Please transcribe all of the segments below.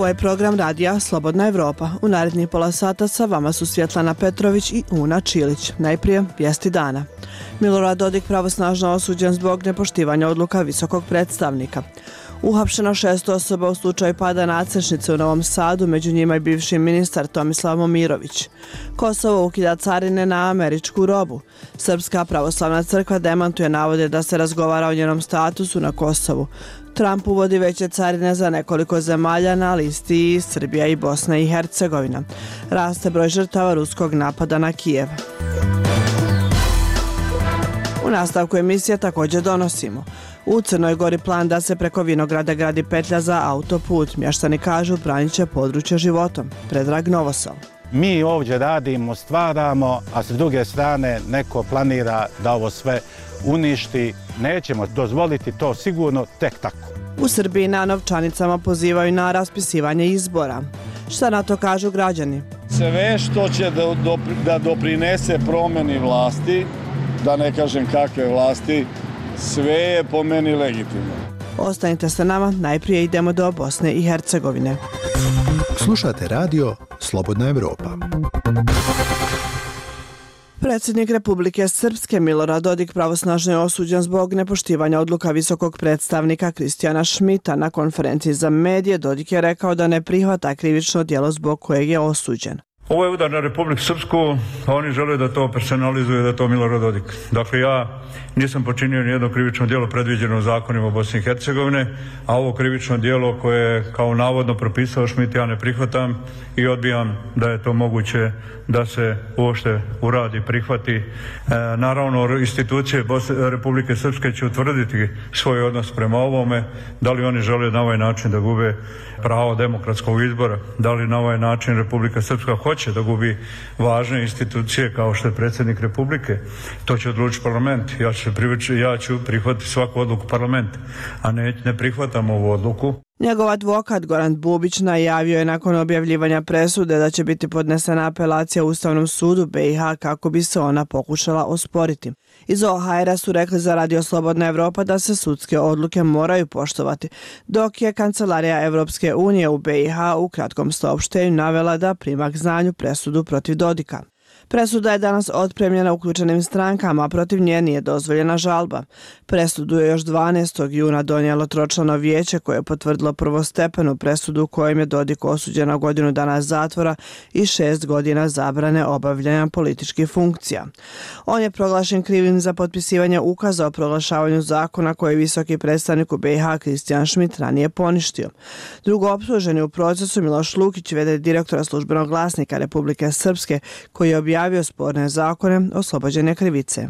Ovo je program radija Slobodna Evropa. U narednih pola sata sa vama su Svjetlana Petrović i Una Čilić. Najprije vijesti dana. Milorad Dodik pravosnažno osuđen zbog nepoštivanja odluka visokog predstavnika. Uhapšeno 6 osoba u slučaju pada nadstrešnice u Novom Sadu, među njima i bivši ministar Tomislav Momirović. Kosovo ukida carine na američku robu. Srpska pravoslavna crkva demantuje navode da se razgovara o njenom statusu na Kosovu. Trump uvodi veće carine za nekoliko zemalja na listi Srbija i Bosna i Hercegovina. Raste broj žrtava ruskog napada na Kijev. U nastavku emisije također donosimo. U Crnoj Gori plan da se preko Vinograda gradi petlja za autoput. Mještani kažu branit će područje životom. Predrag Novosel. Mi ovdje radimo, stvaramo, a s druge strane neko planira da ovo sve uništi. Nećemo dozvoliti to sigurno tek tako. U Srbiji na novčanicama pozivaju na raspisivanje izbora. Šta na to kažu građani? Sve što će da doprinese promjeni vlasti, da ne kažem kakve vlasti, sve je po meni legitimno. Ostanite sa nama, najprije idemo do Bosne i Hercegovine. Slušate radio Slobodna Evropa. Predsjednik Republike Srpske Milorad Dodik pravosnažno je osuđen zbog nepoštivanja odluka visokog predstavnika Kristijana Šmita. Na konferenciji za medije Dodik je rekao da ne prihvata krivično djelo zbog kojeg je osuđen. Ovo je udar na Republiku Srpsku, a oni žele da to personalizuje, da to Milorad Dodik. Dakle, ja nisam počinio nijedno krivično djelo predviđeno u zakonima Bosne i Hercegovine, a ovo krivično djelo koje je kao navodno propisao Šmit ja ne prihvatam i odbijam da je to moguće da se uopšte uradi, prihvati. Naravno, institucije Republike Srpske će utvrditi svoj odnos prema ovome, da li oni žele na ovaj način da gube pravo demokratskog izbora, da li na ovaj način Republika Srpska hoće da gubi važne institucije kao što je predsjednik Republike. To će odlučiti parlament. Ja ću prihvatiti svaku odluku parlamenta, a ne prihvatam ovu odluku. Njegov advokat Goran Bubić najavio je nakon objavljivanja presude da će biti podnesena apelacija u Ustavnom sudu BiH kako bi se ona pokušala osporiti. Iz OHR su rekli za Radio Slobodna Evropa da se sudske odluke moraju poštovati, dok je Kancelarija Evropske unije u BiH u kratkom saopštenju navela da prima k znanju presudu protiv Dodika. Presuda je danas otpremljena uključenim strankama, a protiv nje nije dozvoljena žalba. Presudu je još 12. juna donijelo tročlano vijeće koje je potvrdilo prvostepenu presudu u kojem je Dodik osuđen na godinu dana zatvora i 6 godina zabrane obavljanja političkih funkcija. On je proglašen krivim za potpisivanje ukaza o proglašavanju zakona koji je visoki predstavnik u BiH Kristijan Šmit ranije poništio. Drugo optuženi u procesu Miloš Lukić, v.d. direktora Službenog glasnika Republike Srpske, koji je objavio sporne zakone, oslobođen je krivice.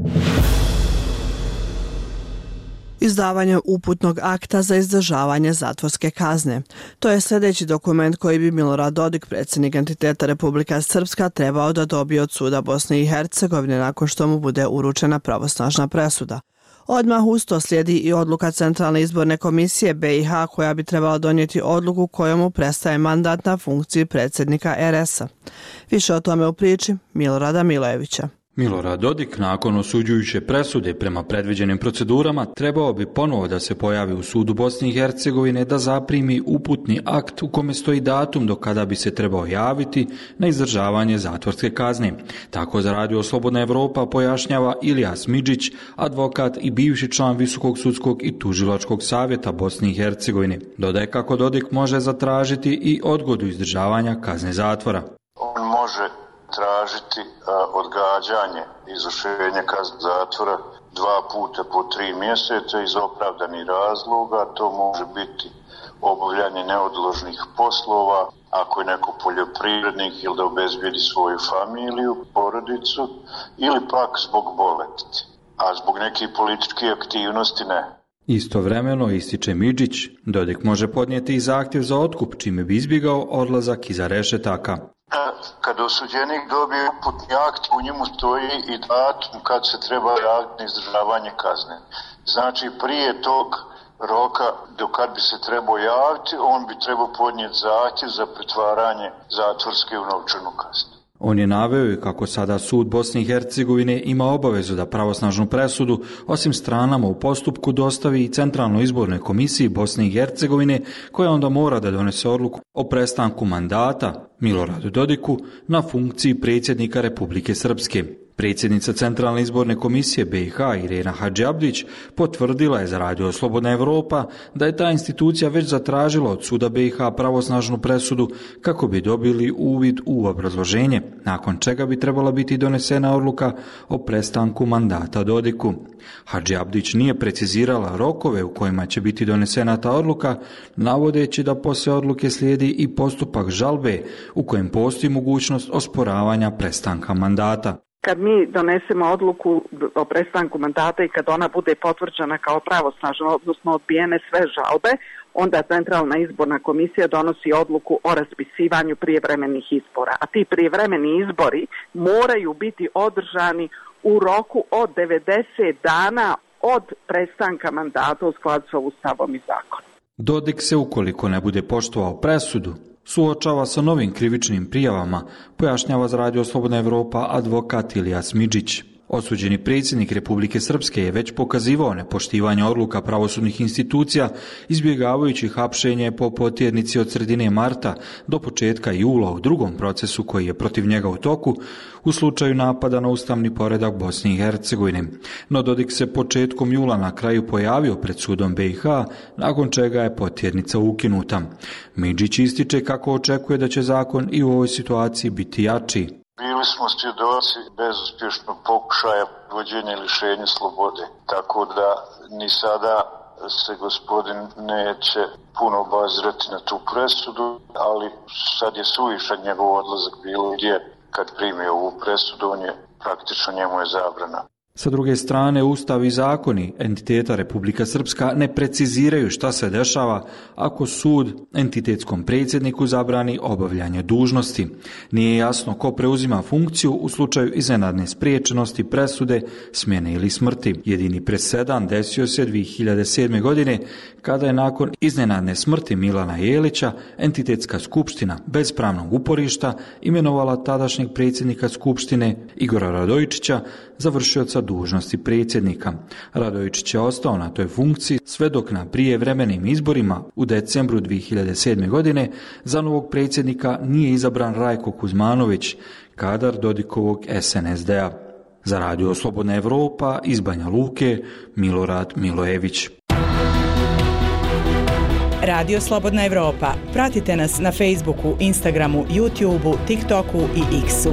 Izdavanje uputnog akta za izdržavanje zatvorske kazne. To je sljedeći dokument koji bi Milorad Dodik, predsjednik entiteta Republika Srpska, trebao da dobije od suda Bosne i Hercegovine nakon što mu bude uručena pravosnažna presuda. Odmah uz to slijedi i odluka Centralne izborne komisije BiH koja bi trebala donijeti odluku kojom mu prestaje mandat na funkciji predsjednika RS-a. Više o tome u priči Milorada Milojevića. Milorad Dodik nakon osuđujuće presude prema predviđenim procedurama trebao bi ponovo da se pojavi u sudu Bosne i Hercegovine da zaprimi uputni akt u kome stoji datum do kada bi se trebao javiti na izdržavanje zatvorske kazne. Tako za Radio Slobodna Evropa pojašnjava Ilijas Midžić, advokat i bivši član Visokog sudskog i tužilačkog savjeta Bosne i Hercegovine. Dodaje kako Dodik može zatražiti i odgodu izdržavanja kazne zatvora. On može tražiti odgađanje izvršenja kazne zatvora 2 puta po 3 mjeseca iz opravdanih razloga. To može biti obavljanje neodložnih poslova, ako je neko poljoprivrednik ili da obezbijedi svoju familiju, porodicu, ili pak zbog bolesti, a zbog nekih političkih aktivnosti ne. Istovremeno, ističe Midžić, Dodik može podnijeti i zahtjev za otkup, čime bi izbjegao odlazak iza rešetaka. Kada osuđenik dobije uputni akt, u njemu stoji i datum kad se treba javiti na izdržavanje kazne. Znači, prije tog roka do kad bi se trebao javiti, on bi trebao podnijeti zahtjev za pretvaranje zatvorske u novčanu kaznu. On je naveo i kako sada sud Bosne i Hercegovine ima obavezu da pravosnažnu presudu, osim stranama u postupku, dostavi i Centralnoj izbornoj komisiji Bosne i Hercegovine, koja onda mora da donese odluku o prestanku mandata Miloradu Dodiku na funkciji predsjednika Republike Srpske. Predsjednica Centralne izborne komisije BiH Irena Hadžiabdić potvrdila je za Radio Slobodna Evropa da je ta institucija već zatražila od suda BiH pravosnažnu presudu kako bi dobili uvid u obrazloženje, nakon čega bi trebala biti donesena odluka o prestanku mandata Dodiku. Hadžiabdić nije precizirala rokove u kojima će biti donesena ta odluka, navodeći da poslije odluke slijedi i postupak žalbe u kojem postoji mogućnost osporavanja prestanka mandata. Kad mi donesemo odluku o prestanku mandata i kad ona bude potvrđena kao pravosnažna, odnosno odbijene sve žalbe, onda Centralna izborna komisija donosi odluku o raspisivanju prijevremenih izbora. A ti prijevremeni izbori moraju biti održani u roku od 90 dana od prestanka mandata u skladu sa Ustavom i zakonom. Dodik se, ukoliko ne bude poštovao presudu, suočava sa novim krivičnim prijavama, pojašnjava za Radio Slobodna Evropa advokat Ilijas Midžić. Osuđeni predsjednik Republike Srpske je već pokazivao nepoštivanje odluka pravosudnih institucija, izbjegavajući hapšenje po potjernici od sredine marta do početka jula u drugom procesu koji je protiv njega u toku u slučaju napada na ustavni poredak Bosne i Hercegovine. No Dodik se početkom jula na kraju pojavio pred sudom BiH, nakon čega je potjernica ukinuta. Midžić ističe kako očekuje da će zakon i u ovoj situaciji biti jači. Bili smo svjedoci bezuspješnog pokušaja vođenja i lišenja slobode, tako da ni sada se gospodin neće puno obazirati na tu presudu, ali sad je suvišan njegov odlazak bilo gdje kad primi ovu presudu, on je praktično njemu je zabrana. Sa druge strane, Ustav i zakoni entiteta Republika Srpska ne preciziraju šta se dešava ako sud entitetskom predsjedniku zabrani obavljanje dužnosti. Nije jasno ko preuzima funkciju u slučaju iznenadne spriječenosti, presude, smjene ili smrti. Jedini presedan desio se 2007. godine kada je nakon iznenadne smrti Milana Jelića entitetska skupština bez pravnog uporišta imenovala tadašnjeg predsjednika skupštine Igora Radojičića za vršioca dužnosti predsjednika. Radojičić je ostao na toj funkciji sve dok na prijevremenim izborima u decembru 2007. godine za novog predsjednika nije izabran Rajko Kuzmanović, kadar Dodikovog SNSD-a. Za Radio Slobodna Evropa iz Banja Luke, Milorad Milojević. Radio Slobodna Evropa. Pratite nas na Facebooku, Instagramu, YouTubeu, TikToku i X-u.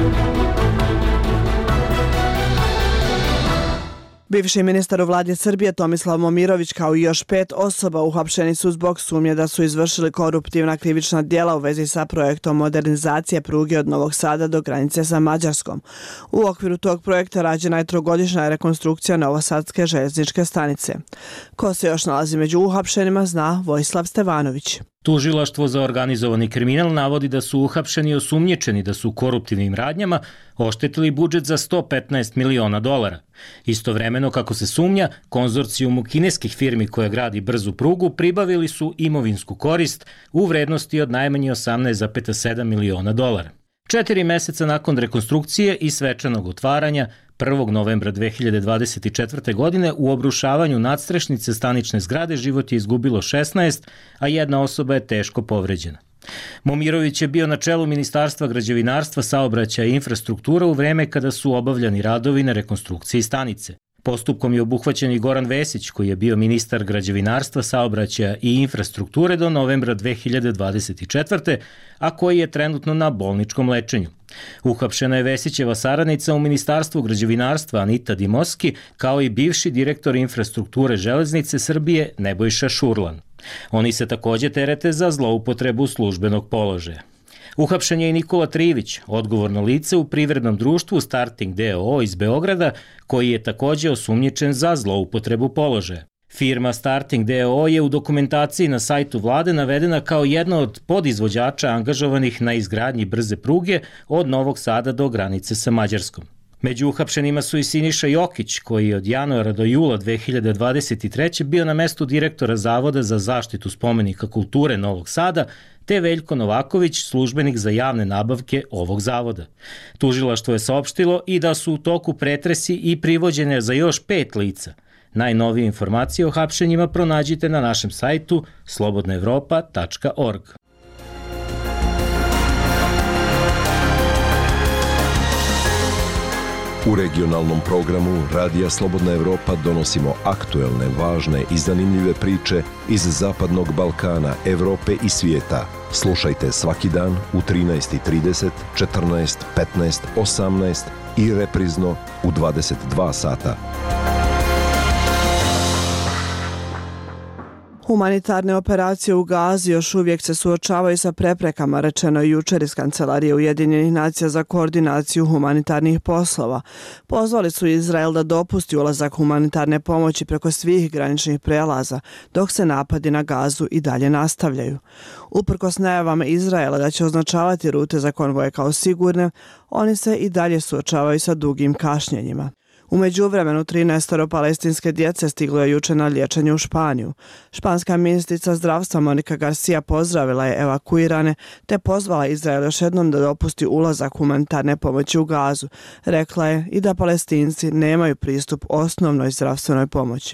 Bivši ministar u vladi Srbije Tomislav Momirović kao i još 5 osoba uhapšeni su zbog sumnje da su izvršili koruptivna krivična djela u vezi sa projektom modernizacije pruge od Novog Sada do granice sa Mađarskom. U okviru tog projekta rađena je trogodišnja rekonstrukcija Novosadske željezničke stanice. Ko se još nalazi među uhapšenima zna Vojislav Stevanović. Tužilaštvo za organizovani kriminal navodi da su uhapšeni i osumnjičeni da su koruptivnim radnjama oštetili budžet za $115 miliona. Istovremeno, kako se sumnja, konzorcijumu kineskih firmi koja gradi brzu prugu pribavili su imovinsku korist u vrednosti od najmanje $18,7 miliona. 4 meseca nakon rekonstrukcije i svečanog otvaranja, 1. novembra 2024. godine u obrušavanju nadstrešnice stanične zgrade život je izgubilo 16, a jedna osoba je teško povređena. Momirović je bio na čelu Ministarstva građevinarstva, saobraćaja i infrastruktura u vreme kada su obavljani radovi na rekonstrukciji stanice. Postupkom je obuhvaćen i Goran Vesić, koji je bio ministar građevinarstva, saobraćaja i infrastrukture do novembra 2024. a koji je trenutno na bolničkom lečenju. Uhapšena je Vesićeva saradnica u Ministarstvu građevinarstva Anita Dimoski, kao i bivši direktor infrastrukture železnice Srbije Nebojša Šurlan. Oni se također terete za zloupotrebu službenog položaja. Uhapšen je i Nikola Trivić, odgovorno lice u privrednom društvu Starting DOO iz Beograda, koji je također osumnjičen za zloupotrebu položaja. Firma Starting DOO je u dokumentaciji na sajtu vlade navedena kao jedna od podizvođača angažovanih na izgradnji brze pruge od Novog Sada do granice sa Mađarskom. Među uhapšenima su i Siniša Jokić, koji je od januara do jula 2023. bio na mestu direktora Zavoda za zaštitu spomenika kulture Novog Sada, te Veljko Novaković, službenik za javne nabavke ovog zavoda. Tužilaštvo je saopštilo i da su u toku pretresi i privođenja za još 5 lica. Najnovije informacije o hapšenjima pronađite na našem sajtu slobodnaevropa.org. U regionalnom programu Radija Slobodna Evropa donosimo aktuelne, važne i zanimljive priče iz Zapadnog Balkana, Evrope i svijeta. Slušajte svaki dan u 13:30, 14, 15, 18 i reprizno u 22 sata. Humanitarne operacije u Gazi još uvijek se suočavaju sa preprekama, rečeno je jučer iz Kancelarije Ujedinjenih nacija za koordinaciju humanitarnih poslova. Pozvali su Izrael da dopusti ulazak humanitarne pomoći preko svih graničnih prelaza, dok se napadi na Gazu i dalje nastavljaju. Uprkos najavama Izraela da će označavati rute za konvoje kao sigurne, oni se i dalje suočavaju sa dugim kašnjenjima. U međuvremenu 13 palestinske djece stiglo je jučer na liječenje u Španiju. Španska ministrica zdravstva Monika Garcia pozdravila je evakuirane te pozvala Izrael još jednom da dopusti ulazak humanitarne pomoći u Gazu. Rekla je i da Palestinci nemaju pristup osnovnoj zdravstvenoj pomoći.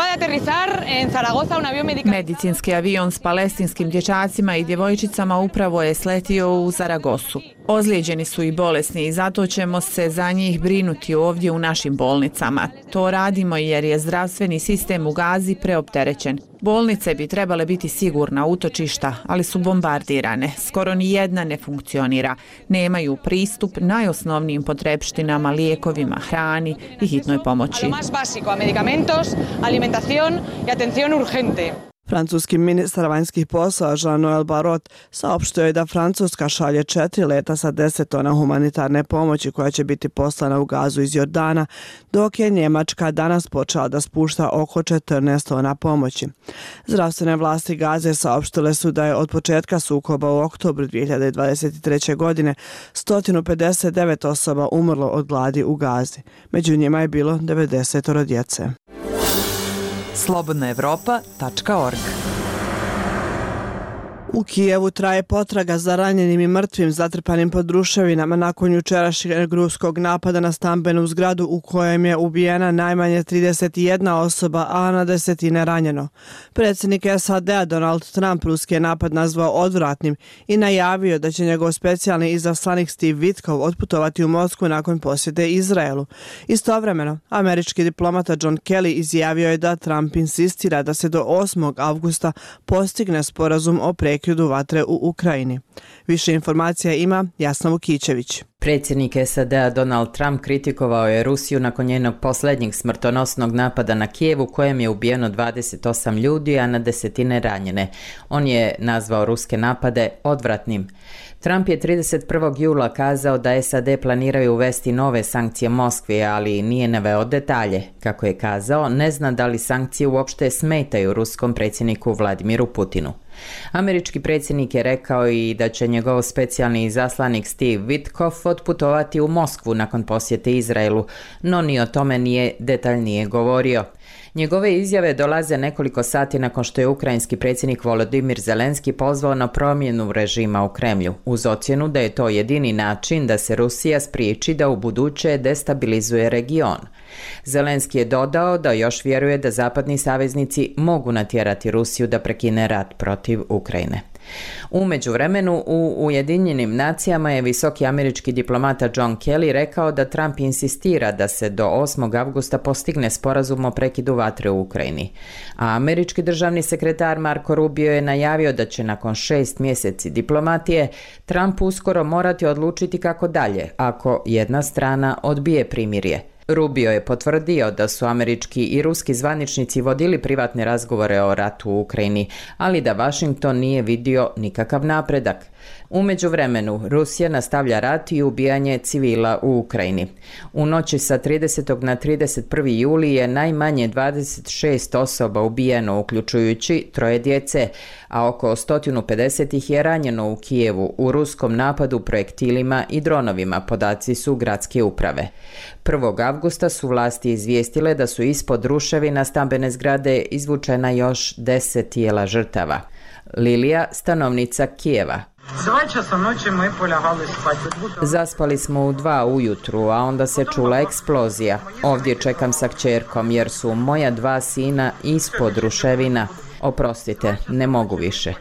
Medicinski avion s palestinskim dječacima i djevojčicama upravo je sletio u Zaragozu. Ozlijeđeni su i bolesni i zato ćemo se za njih brinuti ovdje u našim bolnicama. To radimo jer je zdravstveni sistem u Gazi preopterećen. Bolnice bi trebale biti sigurna utočišta, ali su bombardirane. Skoro ni jedna ne funkcionira. Nemaju pristup najosnovnijim potrepštinama, lijekovima, hrani i hitnoj pomoći. Francuski ministar vanjskih poslova Jean-Noël Barrot saopštio je da Francuska šalje 4 leta sa 10 tona humanitarne pomoći koja će biti poslana u Gazu iz Jordana, dok je Njemačka danas počela da spušta oko 14 tona pomoći. Zdravstvene vlasti Gaze saopštile su da je od početka sukoba u oktobru 2023. godine 159 osoba umrlo od gladi u Gazi. Među njima je bilo 90 djece. slobodnaevropa.org. U Kijevu traje potraga za ranjenim i mrtvim zatrpanim pod ruševinama nakon jučerašnjeg ruskog napada na stambenu zgradu u kojem je ubijena najmanje 31 osoba, a na desetine ranjeno. Predsjednik SAD-a Donald Trump ruski je napad nazvao odvratnim i najavio da će njegov specijalni izaslanik Steve Witkoff otputovati u Moskvu nakon posjete Izraelu. Istovremeno, američki diplomata John Kelly izjavio je da Trump insistira da se do 8. avgusta postigne sporazum o prekidu vatre u Ukrajini. Više informacija ima Jasna Vukićević. Predsjednik SAD-a Donald Trump kritikovao je Rusiju nakon njenog posljednjeg smrtonosnog napada na Kijev u kojem je ubijeno 28 ljudi, a na desetine ranjene. On je nazvao ruske napade odvratnim. Trump je 31. jula kazao da SAD planiraju uvesti nove sankcije Moskvi, ali nije naveo detalje. Kako je kazao, ne zna da li sankcije uopšte smetaju ruskom predsjedniku Vladimiru Putinu. Američki predsjednik je rekao i da će njegov specijalni izaslanik Steve Witkoff otputovati u Moskvu nakon posjete Izraelu, no ni o tome nije detaljnije govorio. Njegove izjave dolaze nekoliko sati nakon što je ukrajinski predsjednik Volodymyr Zelenski pozvao na promjenu režima u Kremlju, uz ocjenu da je to jedini način da se Rusija spriječi da u buduće destabilizuje region. Zelenski je dodao da još vjeruje da zapadni saveznici mogu natjerati Rusiju da prekine rat protiv Ukrajine. U međuvremenu u Ujedinjenim nacijama je visoki američki diplomata John Kelly rekao da Trump insistira da se do 8. avgusta postigne sporazum o prekidu vatre u Ukrajini. A američki državni sekretar Marco Rubio je najavio da će nakon 6 mjeseci diplomatije Trump uskoro morati odlučiti kako dalje ako jedna strana odbije primirje. Rubio je potvrdio da su američki i ruski zvaničnici vodili privatne razgovore o ratu u Ukrajini, ali da Washington nije vidio nikakav napredak. U međuvremenu, Rusija nastavlja rat i ubijanje civila u Ukrajini. U noći sa 30. na 31. juli je najmanje 26 osoba ubijeno, uključujući 3 djece, a oko 150 ih je ranjeno u Kijevu u ruskom napadu projektilima i dronovima, podaci su gradske uprave. 1. avgusta su vlasti izvijestile da su ispod ruševina stambene zgrade izvučena još 10 tijela žrtava. Lilija, stanovnica Kijeva. Zaspali smo u 2 ujutru, a onda se čula eksplozija. Ovdje čekam sa kćerkom jer su moja 2 sina ispod ruševina. Oprostite, ne mogu više.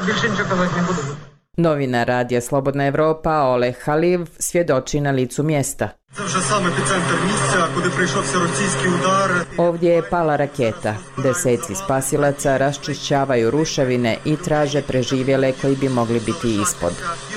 Novinar Radija Slobodna Evropa Oleg Haliv svjedoči na licu mjesta. Ovdje je pala raketa. 10 spasilaca raščišćavaju ruševine i traže preživjele koji bi mogli biti ispod.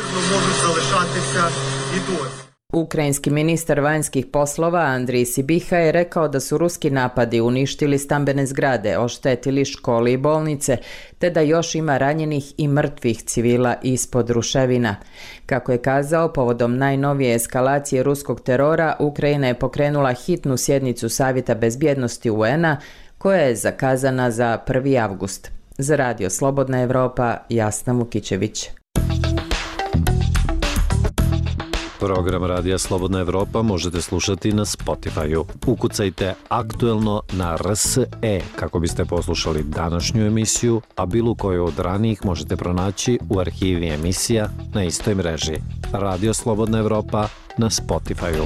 Ukrajinski ministar vanjskih poslova Andrij Sibiha je rekao da su ruski napadi uništili stambene zgrade, oštetili škole i bolnice, te da još ima ranjenih i mrtvih civila ispod ruševina. Kako je kazao, povodom najnovije eskalacije ruskog terora, Ukrajina je pokrenula hitnu sjednicu Savjeta bezbjednosti UN-a, koja je zakazana za 1. avgust. Za Radio Slobodna Evropa, Jasna Vukićević. Program Radija Slobodna Evropa možete slušati na Spotify-u. Ukucajte Aktuelno na RSE kako biste poslušali današnju emisiju, a bilo koju od ranijih možete pronaći u arhivi emisija na istoj mreži. Radio Slobodna Evropa na Spotify-u.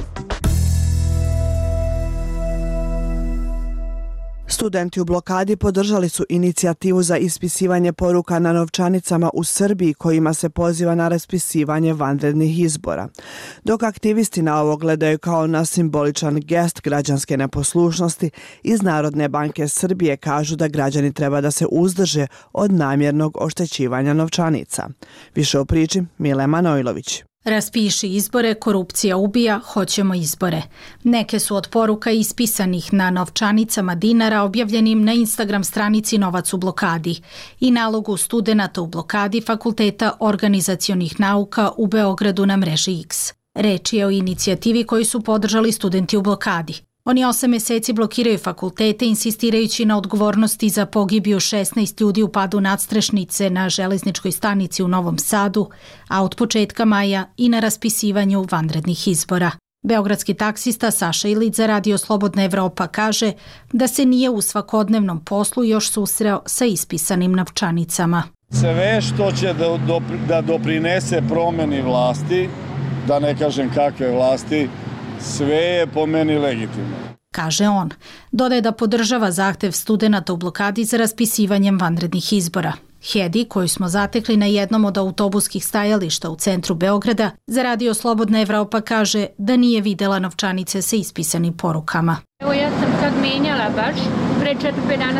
Studenti u blokadi podržali su inicijativu za ispisivanje poruka na novčanicama u Srbiji kojima se poziva na raspisivanje vanrednih izbora. Dok aktivisti na ovo gledaju kao na simboličan gest građanske neposlušnosti, iz Narodne banke Srbije kažu da građani treba da se uzdrže od namjernog oštećivanja novčanica. Više o priči Mile Manojlović. Raspiši izbore, korupcija ubija, hoćemo izbore. Neke su od poruka ispisanih na novčanicama dinara objavljenim na Instagram stranici Novac u blokadi i nalogu studenata u blokadi Fakulteta organizacionih nauka u Beogradu na mreži X. Reč je o inicijativi koju su podržali studenti u blokadi. Oni 8 mjeseci blokiraju fakultete insistirajući na odgovornosti za pogibiju 16 ljudi u padu nadstrešnice na železničkoj stanici u Novom Sadu, a od početka maja i na raspisivanju vanrednih izbora. Beogradski taksista Saša Ilić za Radio Slobodna Evropa kaže da se nije u svakodnevnom poslu još susreo sa ispisanim novčanicama. Sve što će da doprinese promeni vlasti, da ne kažem kakve vlasti, sve je po meni legitimno. Kaže on. Dodaje da podržava zahtev studenata u blokadi za raspisivanjem vanrednih izbora. Hedi, koju smo zatekli na jednom od autobuskih stajališta u centru Beograda, za Radio Slobodna Evropa kaže da nije videla novčanice sa ispisanim porukama. Evo ja sam sad menjala baš, pre 4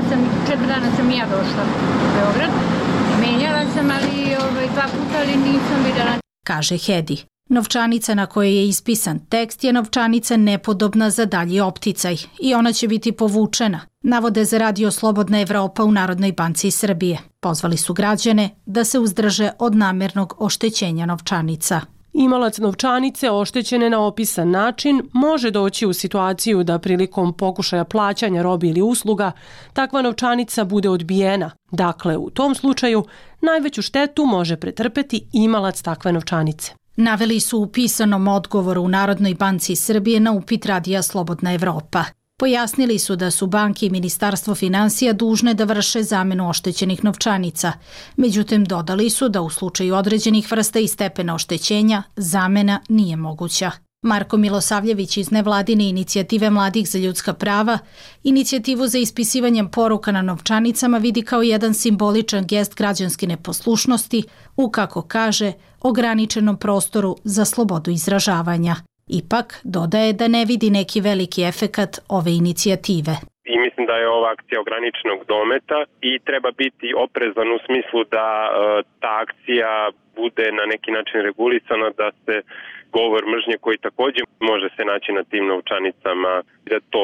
dana sam ja došla u Beograd. Menjala sam, ali 2 puta ali nisam videla. Kaže Hedi. Novčanica na kojoj je ispisan tekst je novčanica nepodobna za dalji opticaj i ona će biti povučena, navode za Radio Slobodna Evropa u Narodnoj banci Srbije. Pozvali su građane da se uzdrže od namjernog oštećenja novčanica. Imalac novčanice oštećene na opisan način može doći u situaciju da prilikom pokušaja plaćanja robe ili usluga takva novčanica bude odbijena. Dakle, u tom slučaju najveću štetu može pretrpeti imalac takve novčanice. Naveli su u pisanom odgovoru u Narodnoj banci Srbije na upit Radija Slobodna Evropa. Pojasnili su da su banke i Ministarstvo finansija dužne da vrše zamenu oštećenih novčanica. Međutim, dodali su da u slučaju određenih vrsta i stepena oštećenja zamena nije moguća. Marko Milosavljević iz nevladine inicijative Mladih za ljudska prava inicijativu za ispisivanjem poruka na novčanicama vidi kao jedan simboličan gest građanske neposlušnosti u, kako kaže, ograničenom prostoru za slobodu izražavanja. Ipak, dodaje da ne vidi neki veliki efekat ove inicijative. I mislim da je ova akcija ograničenog dometa i treba biti oprezan u smislu da ta akcija bude na neki način regulisana, da se govor mržnje koji također može se naći na tim novčanicama, da to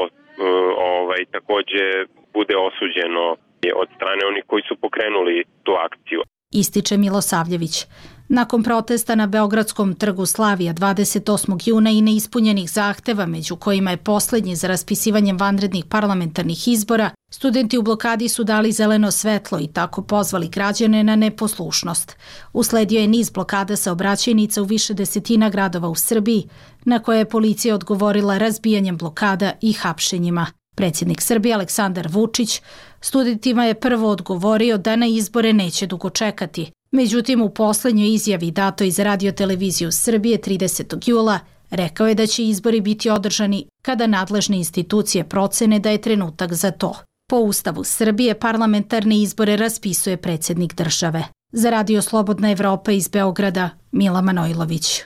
također bude osuđeno od strane onih koji su pokrenuli tu akciju. Ističe Milosavljević. Nakon protesta na Beogradskom trgu Slavija 28. juna i neispunjenih zahteva, među kojima je poslednji za raspisivanjem vanrednih parlamentarnih izbora, studenti u blokadi su dali zeleno svetlo i tako pozvali građane na neposlušnost. Usledio je niz blokada saobraćajnica u više desetina gradova u Srbiji, na koje je policija odgovorila razbijanjem blokada i hapšenjima. Predsjednik Srbije Aleksandar Vučić studentima je prvo odgovorio da na izbore neće dugo čekati. Međutim, u poslednjoj izjavi datoj za Radio-televiziju Srbije 30. jula rekao je da će izbori biti održani kada nadležne institucije procene da je trenutak za to. Po Ustavu Srbije parlamentarne izbore raspisuje predsjednik države. Za Radio Slobodna Evropa iz Beograda, Mila Manojlović.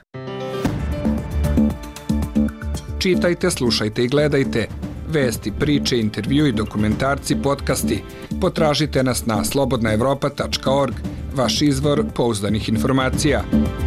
Čitajte, slušajte i gledajte. Vesti, priče, intervju i dokumentarci, podcasti. Potražite nas na slobodnaevropa.org, vaš izvor pouzdanih informacija.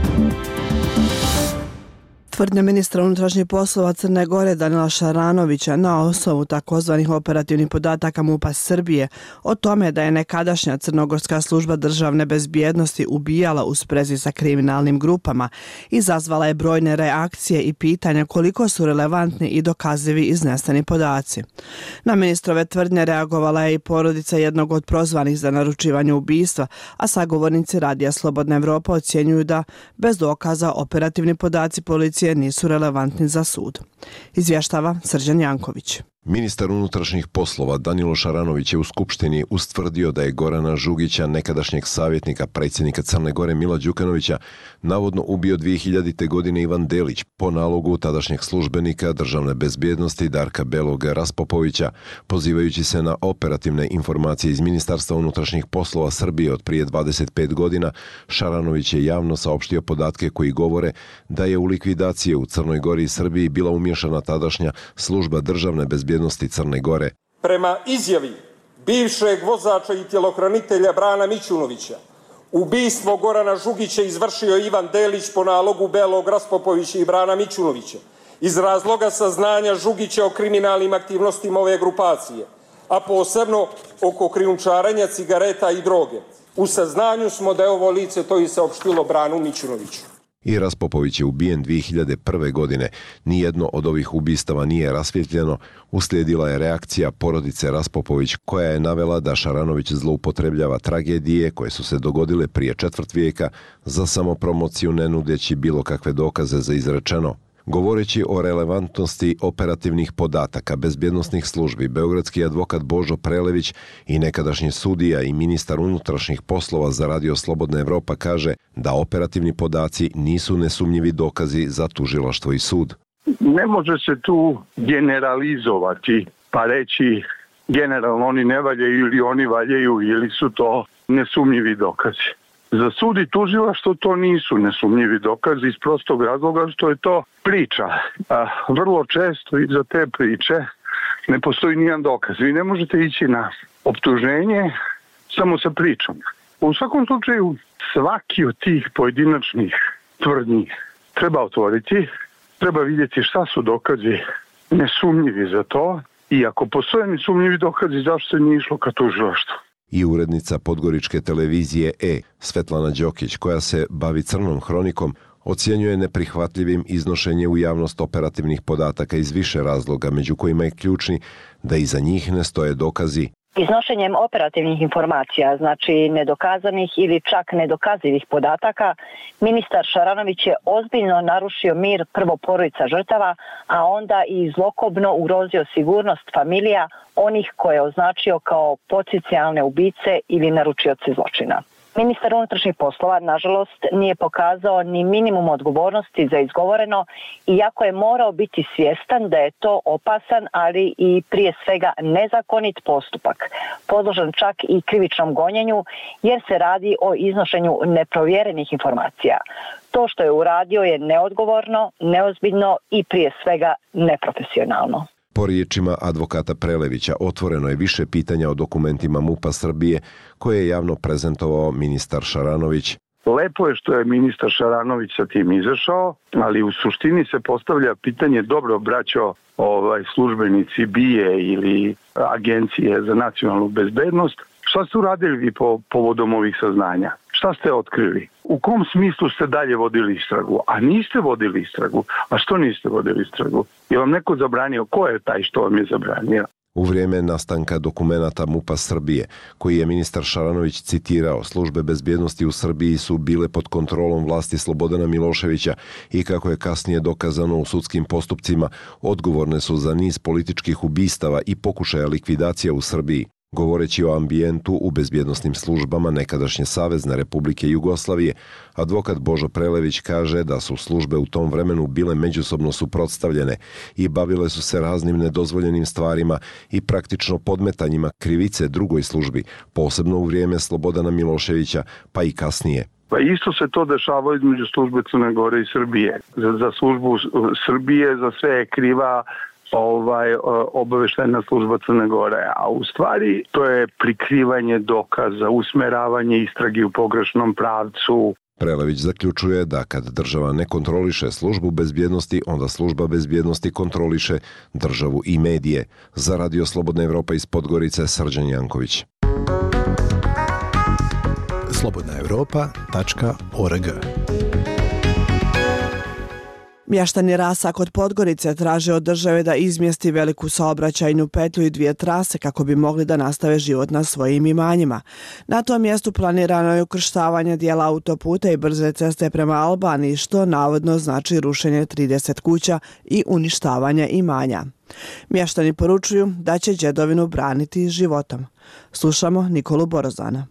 Tvrdnja ministra unutrašnjih poslova Crne Gore Danila Šaranovića na osnovu takozvanih operativnih podataka MUP-a Srbije o tome da je nekadašnja crnogorska služba državne bezbjednosti ubijala u sprezi sa kriminalnim grupama izazvala je brojne reakcije i pitanja koliko su relevantni i dokazivi izneseni podaci. Na ministrove tvrdnje reagovala je i porodica jednog od prozvanih za naručivanje ubistva, a sagovornici Radija Slobodna Evropa ocjenjuju da bez dokaza operativni podaci policije nisu relevantni za sud. Izvještava Srđan Janković. Ministar unutrašnjih poslova Danilo Šaranović je u Skupštini ustvrdio da je Gorana Žugića, nekadašnjeg savjetnika predsjednika Crne Gore Mila Đukanovića, navodno ubio 2000. godine Ivan Delić po nalogu tadašnjeg službenika državne bezbjednosti Darka Belog Raspopovića, pozivajući se na operativne informacije iz Ministarstva unutrašnjih poslova Srbije od prije 25 godina. Šaranović je javno saopštio podatke koji govore da je u likvidacije u Crnoj Gori i Srbiji bila umješana tadašnja služba državne bezbjednosti Crne Gore. Prema izjavi bivšeg vozača i tjelohranitelja Brana Mićunovića, ubistvo Gorana Žugića izvršio Ivan Delić po nalogu Belog Raspopovića i Brana Mićunovića iz razloga saznanja Žugića o kriminalnim aktivnostima ove grupacije, a posebno oko krijumčarenja cigareta i droge. U saznanju smo da je ovo lice to i saopštilo Branu Mićunoviću. I Raspopović je ubijen 2001. godine. Nijedno od ovih ubistava nije rasvjetljeno. Uslijedila je reakcija porodice Raspopović koja je navela da Šaranović zloupotrebljava tragedije koje su se dogodile prije četvrt vijeka za samopromociju ne nudeći bilo kakve dokaze za izrečeno. Govoreći o relevantnosti operativnih podataka bezbjednosnih službi, beogradski advokat Božo Prelević i nekadašnji sudija i ministar unutrašnjih poslova za Radio Slobodna Evropa kaže da operativni podaci nisu nesumnjivi dokazi za tužilaštvo i sud. Ne može se tu generalizovati pa reći generalno oni ne valjaju ili oni valjaju ili su to nesumnjivi dokazi. Za sud i tužilaštvo to nisu nesumnjivi dokazi iz prostog razloga što je to priča. A vrlo često iza te priče ne postoji nijedan dokaz. Vi ne možete ići na optuženje samo sa pričom. U svakom slučaju svaki od tih pojedinačnih tvrdnji treba otvoriti, treba vidjeti šta su dokazi nesumnjivi za to i ako postoje nesumnjivi dokazi zašto se nije išlo ka tužilaštvu. I urednica podgoričke televizije Svetlana Đokić, koja se bavi crnom hronikom, ocjenjuje neprihvatljivim iznošenje u javnost operativnih podataka iz više razloga, među kojima je ključni da iza njih ne stoje dokazi. Iznošenjem operativnih informacija, znači nedokazanih ili čak nedokazivih podataka, ministar Šaranović je ozbiljno narušio mir prvo porodica žrtava, a onda i zlokobno ugrozio sigurnost familija onih koje je označio kao potencijalne ubice ili naručioce zločina. Ministar unutrašnjih poslova, nažalost, nije pokazao ni minimum odgovornosti za izgovoreno, iako je morao biti svjestan da je to opasan, ali i prije svega nezakonit postupak, podložan čak i krivičnom gonjenju, jer se radi o iznošenju neprovjerenih informacija. To što je uradio je neodgovorno, neozbiljno i prije svega neprofesionalno. Po riječima advokata Prelevića, otvoreno je više pitanja o dokumentima MUP-a Srbije koje je javno prezentovao ministar Šaranović. Lepo je što je ministar Šaranović sa tim izašao, ali u suštini se postavlja pitanje, dobro braćo, službenici BIA ili Agencije za nacionalnu bezbednost, šta ste uradili vi povodom ovih saznanja? Šta ste otkrili? U kom smislu ste dalje vodili istragu? A niste vodili istragu. A što niste vodili istragu? Je vam neko zabranio? Ko je taj što vam je zabranio? U vrijeme nastanka dokumenata MUP-a Srbije, koji je ministar Šaranović citirao, službe bezbjednosti u Srbiji su bile pod kontrolom vlasti Slobodana Miloševića i, kako je kasnije dokazano u sudskim postupcima, odgovorne su za niz političkih ubistava i pokušaja likvidacija u Srbiji. Govoreći o ambijentu u bezbjednosnim službama nekadašnje Savezne Republike Jugoslavije, advokat Božo Prelević kaže da su službe u tom vremenu bile međusobno suprotstavljene i bavile su se raznim nedozvoljenim stvarima i praktično podmetanjima krivice drugoj službi, posebno u vrijeme Slobodana Miloševića, pa i kasnije. Pa isto se to dešava između službe Crne Gore i Srbije. Za službu Srbije za sve je kriva obaveštajna služba Crne Gore, a u stvari to je prikrivanje dokaza, usmeravanje istrage u pogrešnom pravcu. Prelević zaključuje da kad država ne kontroliše službu bezbjednosti, onda služba bezbjednosti kontroliše državu i medije. Za Radio Slobodna Evropa iz Podgorice, Srđan Janković. slobodnaevropa.org. Mještani Rasa kod Podgorice traže od države da izmjesti veliku saobraćajnu petlju i 2 trase kako bi mogli da nastave život na svojim imanjima. Na tom mjestu planirano je ukrštavanje dijela autoputa i brze ceste prema Albaniji, što navodno znači rušenje 30 kuća i uništavanje imanja. Mještani poručuju da će đedovinu braniti životom. Slušamo Nikolu Borozana.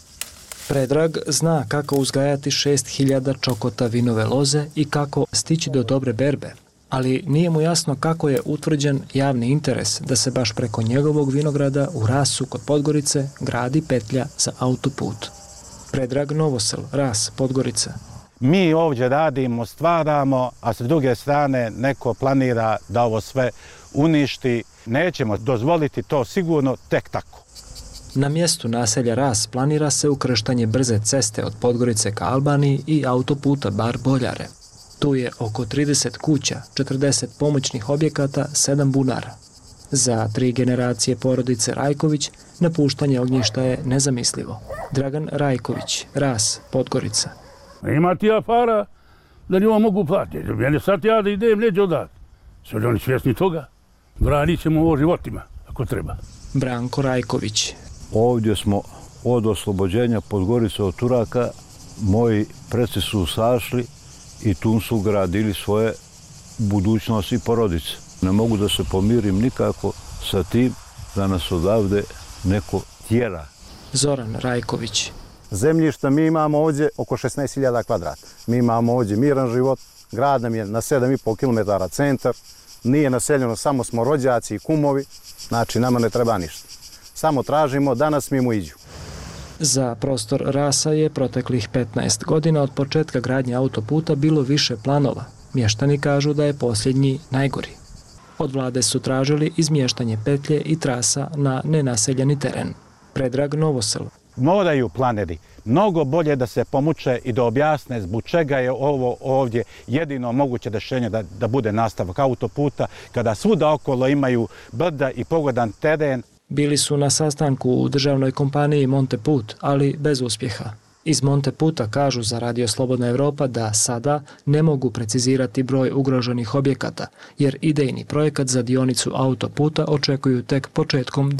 Predrag zna kako uzgajati 6000 čokota vinove loze i kako stići do dobre berbe, ali nije mu jasno kako je utvrđen javni interes da se baš preko njegovog vinograda u Rasu kod Podgorice gradi petlja za autoput. Predrag Novosel, Ras, Podgorica. Mi ovdje radimo, stvaramo, a s druge strane neko planira da ovo sve uništi. Nećemo dozvoliti to sigurno tek tako. Na mjestu naselja Ras planira se ukrštanje brze ceste od Podgorice ka Albaniji i autoputa Bar-Boljare. Tu je oko 30 kuća, 40 pomoćnih objekata, 7 bunara. Za 3 generacije porodice Rajković napuštanje ognjišta je nezamislivo. Dragan Rajković, Ras, Podgorica. Ima ti afara da njima mogu platiti. Mene sad ja da idem neđe odat. Sve li oni svjesni toga? Branit ćemo ovo životima, ako treba. Branko Rajković. Ovdje smo od oslobođenja Podgorice od Turaka, moji preci su sašli i tu su gradili svoje budućnosti i porodice. Ne mogu da se pomirim nikako sa tim da nas odavde neko tjera. Zoran Rajković. Zemljišta mi imamo ovdje oko 16.000 kvadrata. Mi imamo ovdje miran život, grad nam je na 7,5 km centar, nije naseljeno, samo smo rođaci i kumovi, znači nama ne treba ništa. Samo tražimo da nas mimo iđu. Za prostor Rasa je proteklih 15 godina od početka gradnje autoputa bilo više planova. Mještani kažu da je posljednji najgori. Od vlade su tražili izmještanje petlje i trasa na nenaseljeni teren. Predrag Novosel. Moraju planeri mnogo bolje da se pomuče i da objasne zbog čega je ovo ovdje jedino moguće rješenje da bude nastavak autoputa, kada svuda okolo imaju brda i pogodan teren. Bili su na sastanku u državnoj kompaniji Monteput, ali bez uspjeha. Iz Monteputa kažu za Radio Slobodna Evropa da sada ne mogu precizirati broj ugroženih objekata, jer idejni projekat za dionicu autoputa očekuju tek početkom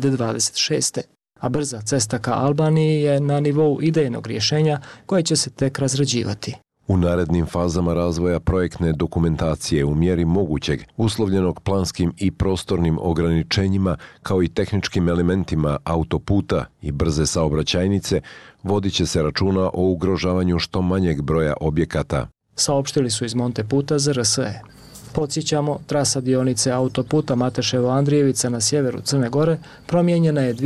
2026. A brza cesta ka Albaniji je na nivou idejnog rješenja koje će se tek razrađivati. U narednim fazama razvoja projektne dokumentacije u mjeri mogućeg, uslovljenog planskim i prostornim ograničenjima, kao i tehničkim elementima autoputa i brze saobraćajnice, vodit će se računa o ugrožavanju što manjeg broja objekata. Saopštili su iz Monteputa za RSE. Podsjećamo, trasa dionice autoputa Mateševo-Andrijevica na sjeveru Crne Gore promijenjena je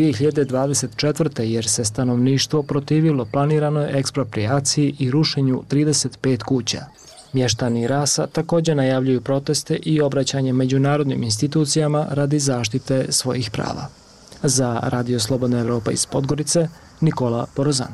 2024. jer se stanovništvo protivilo planiranoj eksproprijaciji i rušenju 35 kuća. Mještani Rasa također najavljuju proteste i obraćanje međunarodnim institucijama radi zaštite svojih prava. Za Radio Slobodna Evropa iz Podgorice, Nikola Borozan.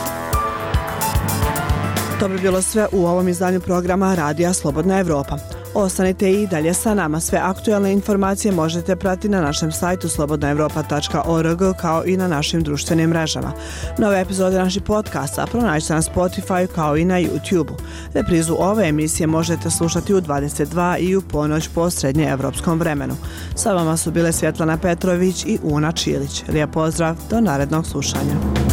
To bi bilo sve u ovom izdanju programa Radija Slobodna Evropa. Ostanite i dalje sa nama. Sve aktualne informacije možete pratiti na našem sajtu slobodnaevropa.org kao i na našim društvenim mrežama. Nove epizode naših podcasta pronađite na Spotify kao i na YouTube-u. Reprizu ove emisije možete slušati u 22 i u ponoć po srednjeevropskom vremenu. Sa vama su bile Svjetlana Petrović i Una Čilić. Lijep pozdrav, do narednog slušanja.